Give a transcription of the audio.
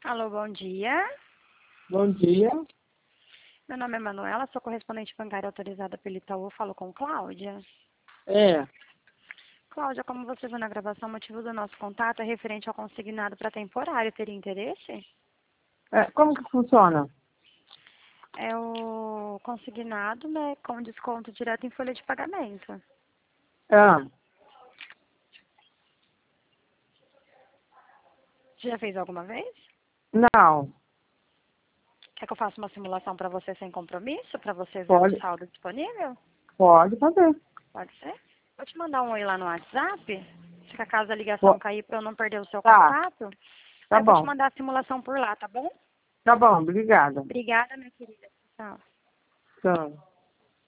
Alô, bom dia. Bom dia. Meu nome é Manuela, sou correspondente bancária autorizada pelo Itaú. Falo com Cláudia. É, Cláudia, como você viu na gravação, o motivo do nosso contato é referente ao consignado para temporário. Teria interesse? como que funciona? É o consignado, né, com desconto direto em folha de pagamento. Ah, Já fez alguma vez? não, Quer que eu faça uma simulação para você sem compromisso, para você ver o pode, saldo disponível? pode fazer. Pode ser? Vou te mandar um oi lá no WhatsApp, se caso a ligação Po- cair para eu não perder o seu Tá, contato. tá Aí eu vou te bom. mandar a simulação por lá, tá bom? Tá bom, obrigada. Obrigada, minha querida. Tchau. Tchau.